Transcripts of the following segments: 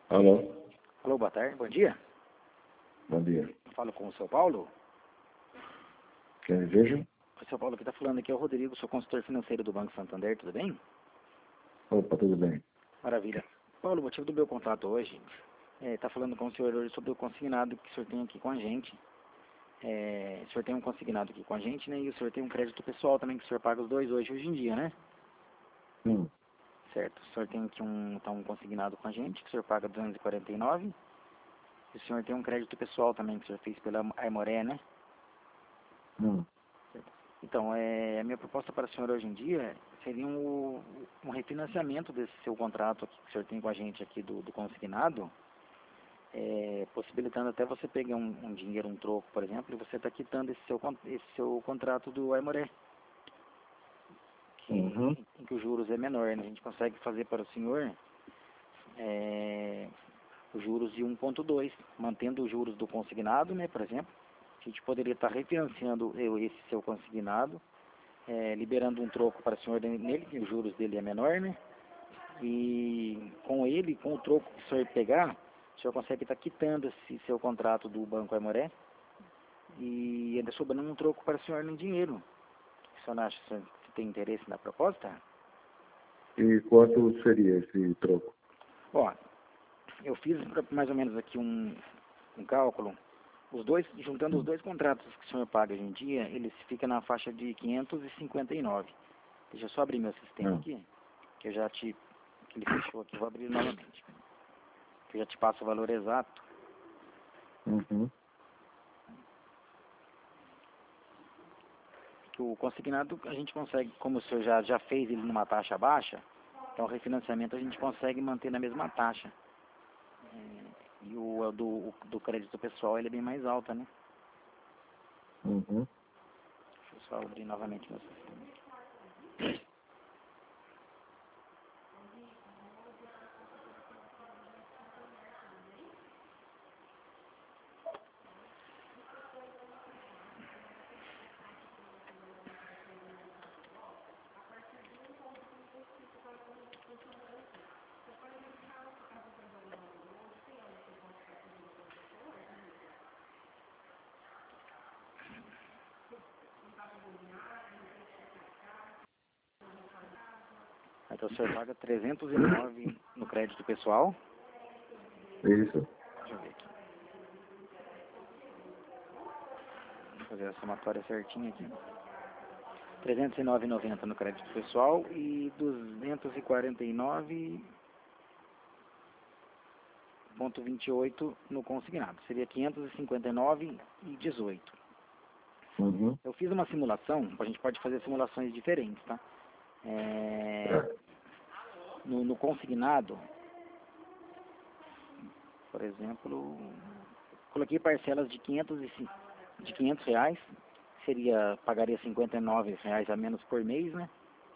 Alô? Alô, boa tarde, bom dia. Bom dia. Falo com o seu Paulo. Quem deseja? O seu Paulo que está falando aqui é o Rodrigo, sou consultor financeiro do Banco Santander, tudo bem? Opa, tudo bem. Maravilha. Paulo, o motivo do meu contato hoje está falando com o senhor hoje sobre o consignado que o senhor tem aqui com a gente. O senhor tem um consignado aqui com a gente, né? E o senhor tem um crédito pessoal também, que o senhor paga os dois hoje em dia, né? Sim. Certo. O senhor tem aqui um consignado com a gente, que o senhor paga 249. E o senhor tem um crédito pessoal também, que o senhor fez pela Aimoré, né? Então, a minha proposta para o senhor hoje em dia seria um refinanciamento desse seu contrato aqui, que o senhor tem com a gente aqui do consignado, possibilitando até você pegar um dinheiro, um troco, por exemplo, e você está quitando esse seu contrato do Aimoré, em que os juros é menor, né? A gente consegue fazer para o senhor os juros de 1,2, mantendo os juros do consignado, né, por exemplo. A gente poderia estar refinanciando esse seu consignado, liberando um troco para o senhor nele, que os juros dele é menor, né? E com o troco que o senhor pegar, o senhor consegue estar quitando esse seu contrato do Banco Aimoré e ainda sobrando um troco para o senhor em dinheiro. O senhor acha que tem interesse na proposta? E quanto seria esse troco? Ó, eu fiz mais ou menos aqui um cálculo. Juntando os dois contratos que o senhor paga hoje em dia, eles ficam na faixa de 559. Deixa eu só abrir meu sistema aqui, que ele fechou aqui, vou abrir novamente. Que eu já te passo o valor exato. Que o consignado a gente consegue, como o senhor já fez ele numa taxa baixa, então o refinanciamento a gente consegue manter na mesma taxa. E o do crédito pessoal ele é bem mais alta, né? Deixa eu só abrir novamente meu sistema. Então o senhor paga 309 no crédito pessoal. Isso. Deixa eu ver aqui. Vou fazer a somatória certinha aqui. 309,90 no crédito pessoal e 249,28 no consignado. Seria 559,18. Eu fiz uma simulação, a gente pode fazer simulações diferentes, tá? No consignado, por exemplo, coloquei parcelas de 500 reais, pagaria 59 reais a menos por mês, né?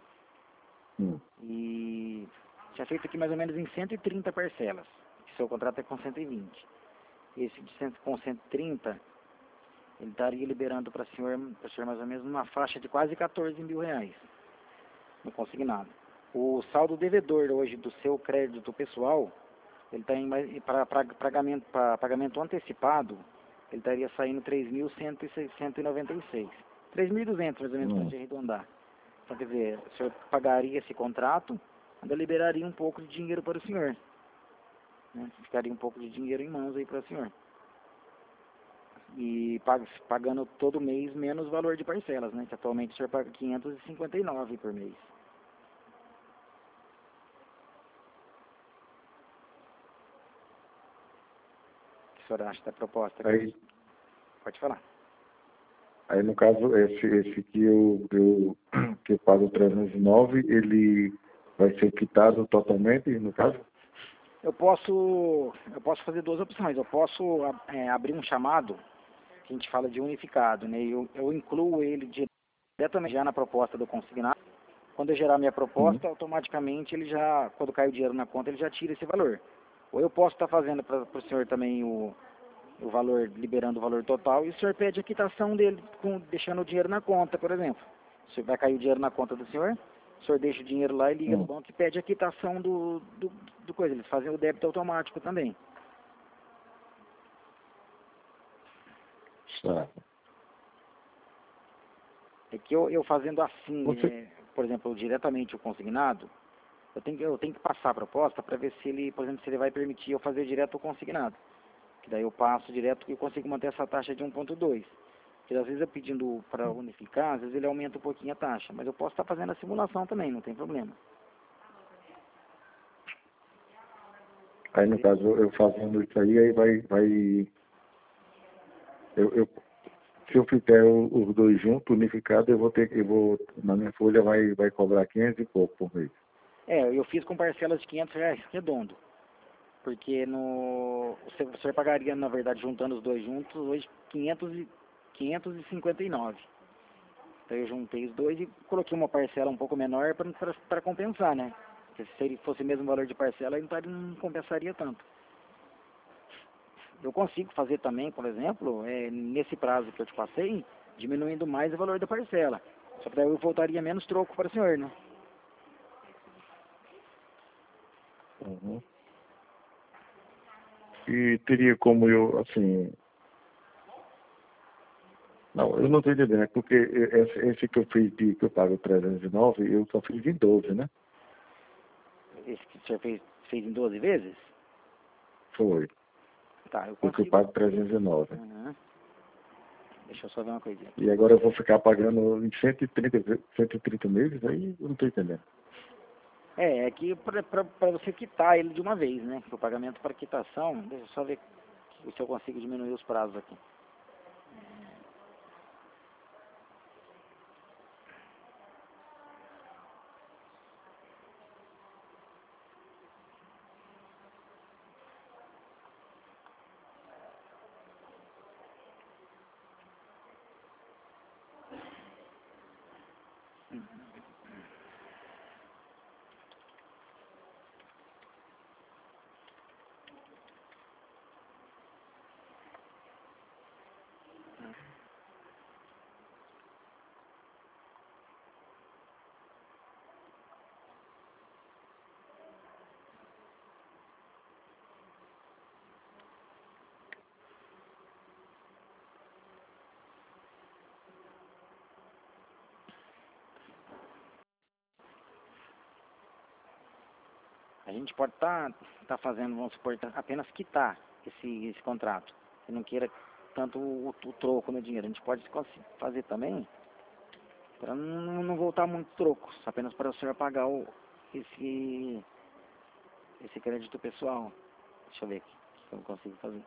E tinha feito aqui mais ou menos em 130 parcelas, que seu contrato é com 120. Esse com 130, ele estaria liberando para o senhor mais ou menos uma faixa de quase 14 mil reais no consignado. O saldo devedor hoje do seu crédito pessoal, ele está para pagamento antecipado, ele estaria saindo 3.196. 3.200 mais ou menos para gente arredondar. Então, quer dizer, o senhor pagaria esse contrato, ainda liberaria um pouco de dinheiro para o senhor, né? Ficaria um pouco de dinheiro em mãos aí para o senhor. E pagando todo mês menos o valor de parcelas, né? Que atualmente o senhor paga 559 por mês. O que o senhor acha da proposta? Aí, pode falar. Aí no caso, esse que eu pago 309, ele vai ser quitado totalmente, no caso? Eu posso fazer duas opções. Eu posso abrir um chamado, que a gente fala de unificado, né? Eu incluo ele diretamente já na proposta do consignado. Quando eu gerar minha proposta, automaticamente ele já, quando cai o dinheiro na conta, ele já tira esse valor. Ou eu posso estar fazendo para o senhor também o valor, liberando o valor total, e o senhor pede a quitação dele, deixando o dinheiro na conta, por exemplo. Se vai cair o dinheiro na conta do senhor, O senhor deixa o dinheiro lá e liga no banco e pede a quitação do coisa. Eles fazem o débito automático também. Certo. É que eu fazendo assim, Você... por exemplo, diretamente o consignado, eu tenho que passar a proposta para ver se ele, por exemplo, se ele vai permitir eu fazer direto o consignado. Que daí eu passo direto e eu consigo manter essa taxa de 1,2. Porque às vezes eu pedindo para unificar, às vezes ele aumenta um pouquinho a taxa. Mas eu posso estar fazendo a simulação também, não tem problema. Aí no caso, eu fazendo isso aí se eu fizer os dois juntos, unificado, na minha folha vai cobrar 500 e pouco por mês. Eu fiz com parcelas de R$ 500 redondo. Porque o senhor pagaria, na verdade, juntando os dois juntos, hoje 559. Então eu juntei os dois e coloquei uma parcela um pouco menor para compensar, né? Porque se ele fosse o mesmo valor de parcela, não compensaria tanto. Eu consigo fazer também, por exemplo, nesse prazo que eu te passei, diminuindo mais o valor da parcela. Só que daí eu voltaria menos troco para o senhor, né? Uhum. E teria como eu, assim... Não, eu não estou entendendo, é porque esse que eu fiz, que eu pago 309, eu só fiz em 12, né? Esse que o senhor fez em 12 vezes? Foi. Tá, eu Porque eu consigo. pago 309. Uhum. Deixa eu só ver uma coisinha. E agora eu vou ficar pagando em 130 meses, aí eu não estou entendendo. É que para você quitar ele de uma vez, né? O pagamento para quitação, deixa eu só ver se eu consigo diminuir os prazos aqui. A gente pode tá fazendo, vamos supor, apenas quitar esse contrato. Se não queira tanto o troco no dinheiro. A gente pode fazer também para não voltar muito troco, apenas para o senhor pagar esse crédito pessoal. Deixa eu ver aqui se eu consigo fazer.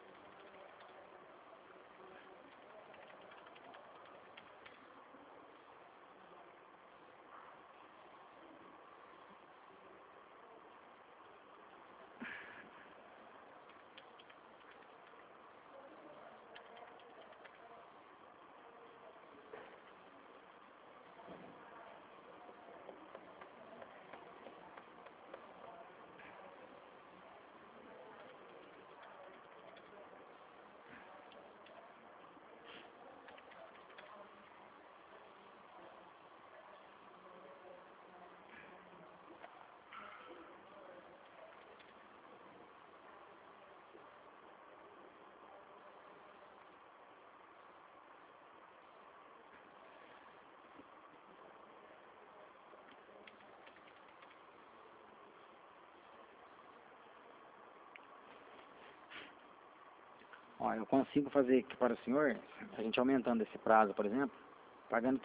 Ó, eu consigo fazer aqui para o senhor, a gente aumentando esse prazo, por exemplo, pagando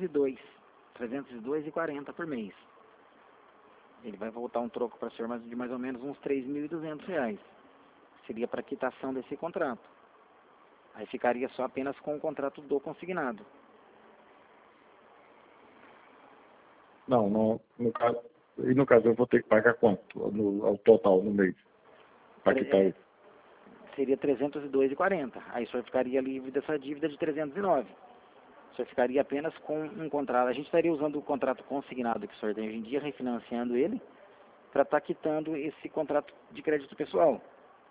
302,40 por mês. Ele vai voltar um troco para o senhor de mais ou menos uns R$ 3.200. Seria para quitação desse contrato. Aí ficaria só apenas com o contrato do consignado. Não, no caso eu vou ter que pagar quanto ao total no mês? Para quitar isso? Seria 302,40. Aí o senhor ficaria livre dessa dívida de 309. O senhor ficaria apenas com um contrato. A gente estaria usando o contrato consignado que o senhor tem hoje em dia, refinanciando ele, para estar quitando esse contrato de crédito pessoal.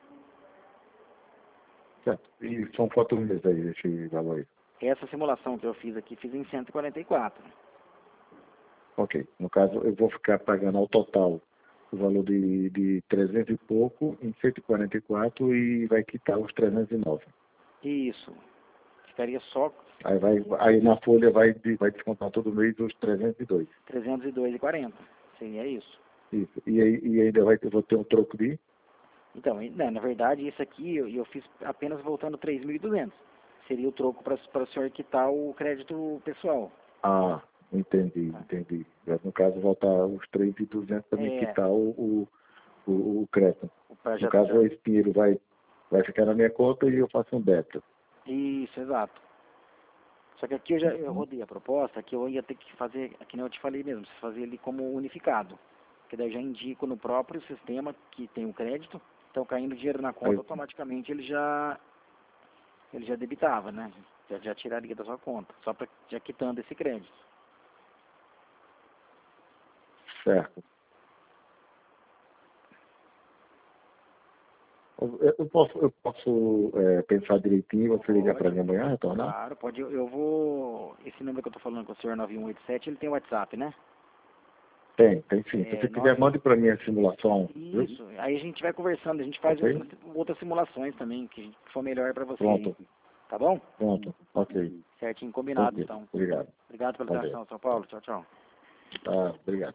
Certo. E são quantos meses aí esse valor aí? Essa simulação que eu fiz aqui, fiz em 144. Ok. No caso, eu vou ficar pagando ao total o valor de 300 e pouco em 144 e vai quitar os 309. Isso. Ficaria só Aí na folha vai descontar todo mês os 302. 302,40. Seria isso. Isso. E aí ainda eu vou ter um troco de... Então, né, na verdade, isso aqui eu fiz apenas voltando 3.200. Seria o troco para o senhor quitar o crédito pessoal. Ah, entendi. No caso, voltar os 3.200 para me quitar o crédito. No caso, esse dinheiro vai ficar na minha conta e eu faço um débito. Isso, exato. Só que aqui eu rodei a proposta, que eu ia ter que fazer, que nem eu te falei mesmo, fazer ele como unificado. Que daí eu já indico no próprio sistema que tem o crédito, então caindo dinheiro na conta, automaticamente ele já debitava, né? Já tiraria da sua conta, só para já quitando esse crédito. Certo. Eu posso pensar direitinho, você ligar para mim amanhã, retornar? Claro, pode. Eu vou... Esse número que eu estou falando com o senhor 9187, ele tem WhatsApp, né? Tem sim. Se você quiser, mande para mim a simulação. Isso. Aí a gente vai conversando, a gente faz outras simulações também, que for melhor para você. Pronto. Tá bom? Pronto. Ok. Certinho, combinado, Okay. então. Obrigado. Obrigado pela atenção, São Paulo. Tchau, tchau. Tá, obrigado.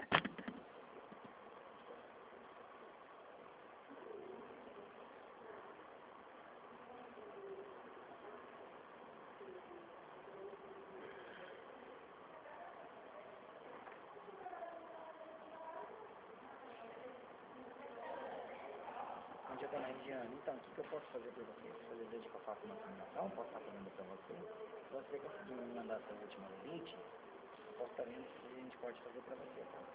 Dona Regiane, então, o que eu posso fazer por você? Fazer desde que eu faço uma simulação, posso estar fazendo para você. Se você conseguir me mandar essas últimas 20, eu posso estar vendo se a gente pode fazer para você, tá?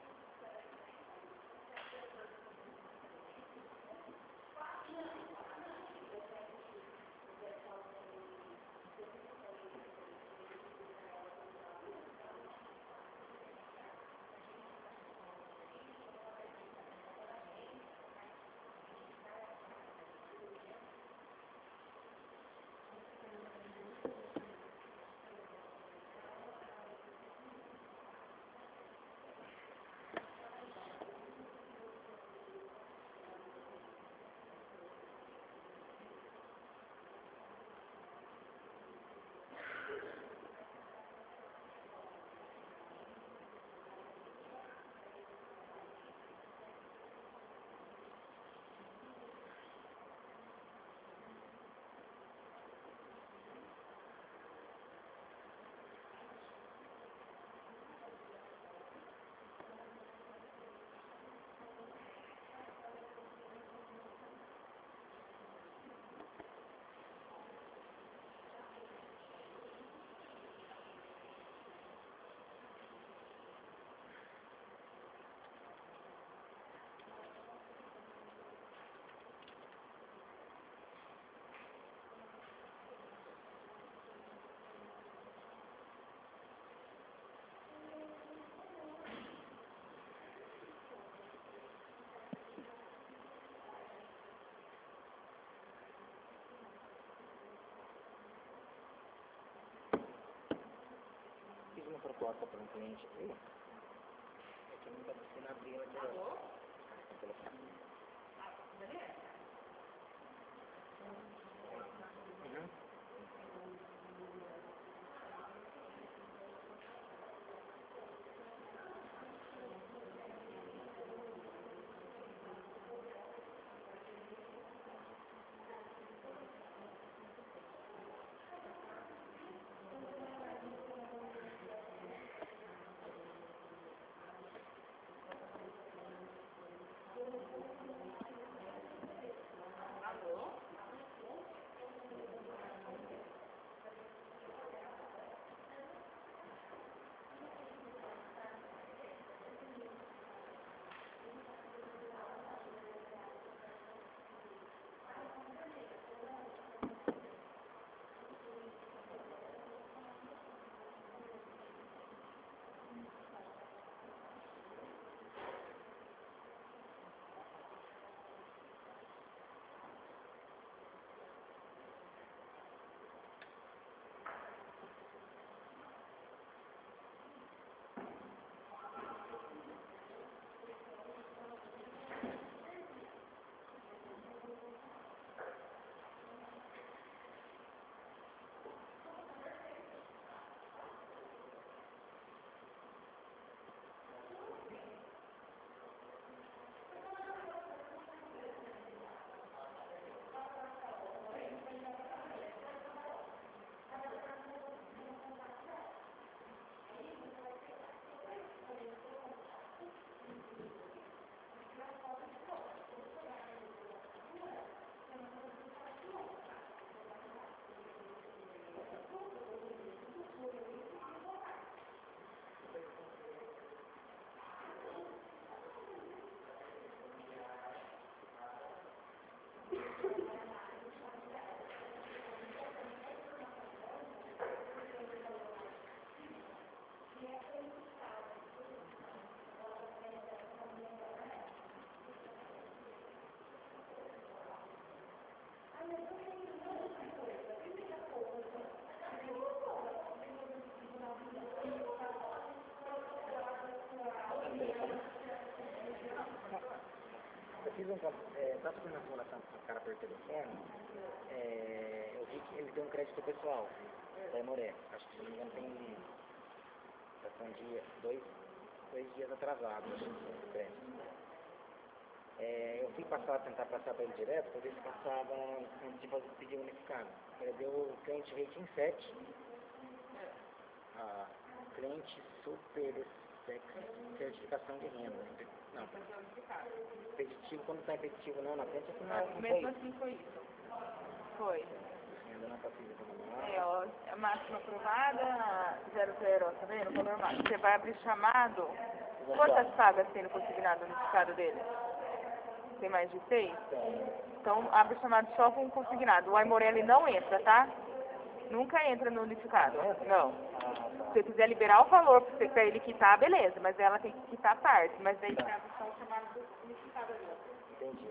Fiz uma proposta para um cliente aqui, é que não está conseguindo abrir ela aqui agora. No telefone. Uhum. fiz estava fazendo uma simulação com o cara por telefone, eu vi que ele tem um crédito pessoal da Emoré. Acho que, se não me engano, tem dois dias atrasados, acho que o crédito. Eu fui tentar passar para ele direto, para ver se passava antes de pedir unificado. Ele deu o cliente rating 7, cliente super certificação de renda. Não, repetitivo, quando está repetitivo não na frente, aqui não mesmo assim foi isso. Foi. Renda não passiva comunal. Ó, a máxima aprovada, 00, tá vendo? O valor máximo. Você vai abrir chamado. Quantas pagas tem no consignado unificado dele? Tem mais de 6? Então, abre chamado só com consignado. O Aimorelli não entra, tá? Nunca entra no unificado. Não. Se você quiser liberar o valor para ele quitar, beleza. Mas ela tem que quitar a parte. Mas daí você abre só o chamado unificado ali. Entendi.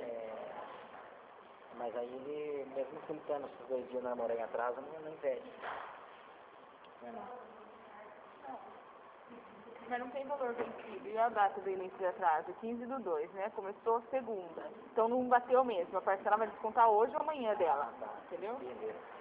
Mas aí ele, mesmo juntando esses 2 dias na Aimoré em atraso, não impede. Mas não tem valor vencido. E a data do início de atraso? 15/2, né? Começou segunda. Então não bateu mesmo. A parcela vai descontar hoje ou amanhã dela. Entendeu? Beleza.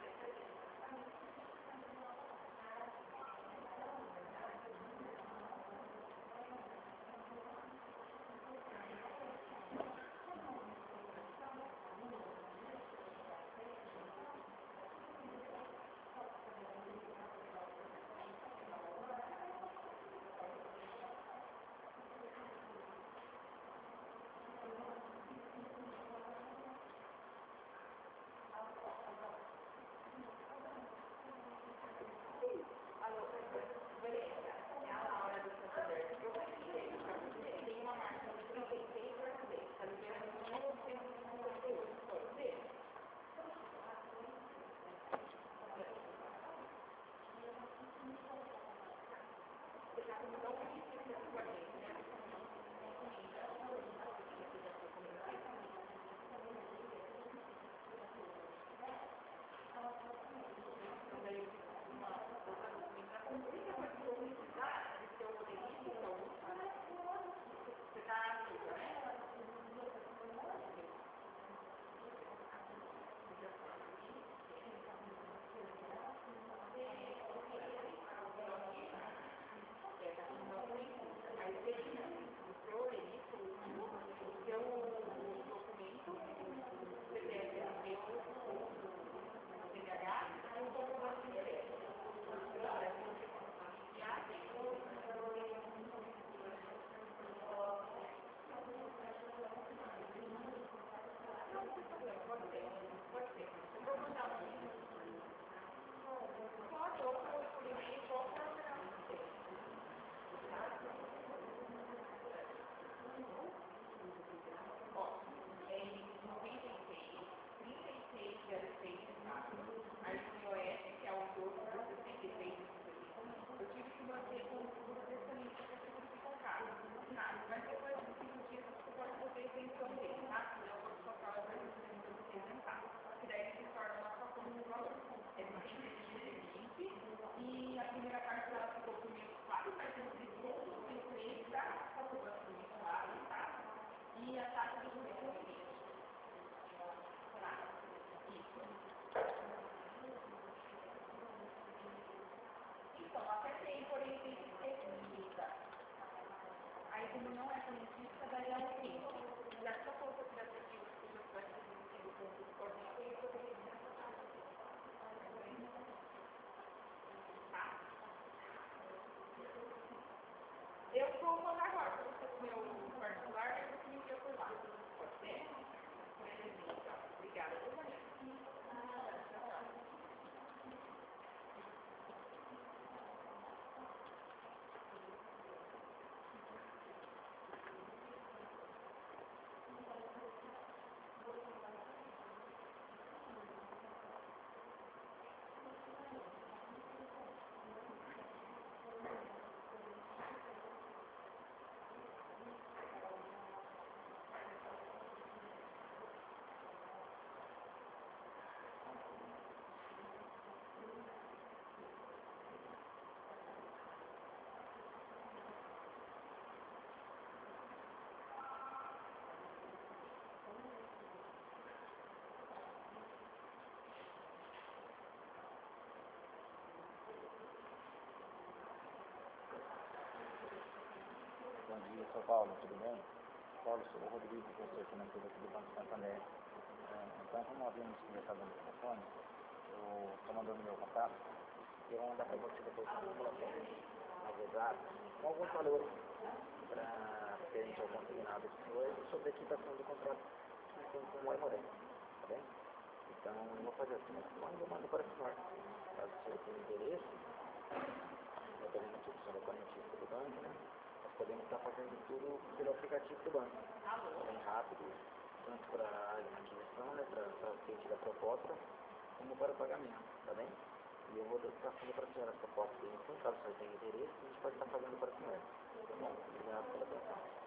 São Paulo, tudo bem? Paulo, sou o Rodrigo, professor financeiro aqui do Banco Santander. Então, como nós vimos conversado no telefone, eu estou mandando meu contato e eu vou mandar para você depois uma simulação mais exata, com alguns valores para referente ao consignado do senhor e sobre a quitação do contrato com o Moimoré, tá bem? Então, eu vou fazer assim, eu mando para o senhor. Caso o senhor tenha interesse, dependendo do senhor é correntista do banco, né? Nós podemos estar fazendo tudo pelo aplicativo do banco. Bem rápido, tanto para a aquisição, né, para a frente da proposta, como para o pagamento, tá bem? E eu vou estar fazendo para a senhora a proposta de emissão, caso o senhor tenha interesse, a gente pode estar fazendo para a senhora. Tá bom? Obrigado pela atenção.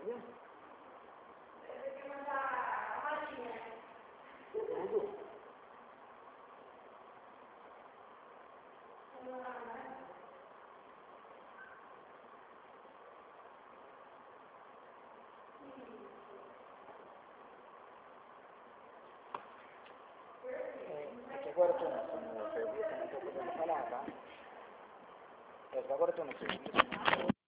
Sabia? Tudo. Agora eu estou no serviço, não estou podendo falar, tá? Agora eu estou no serviço.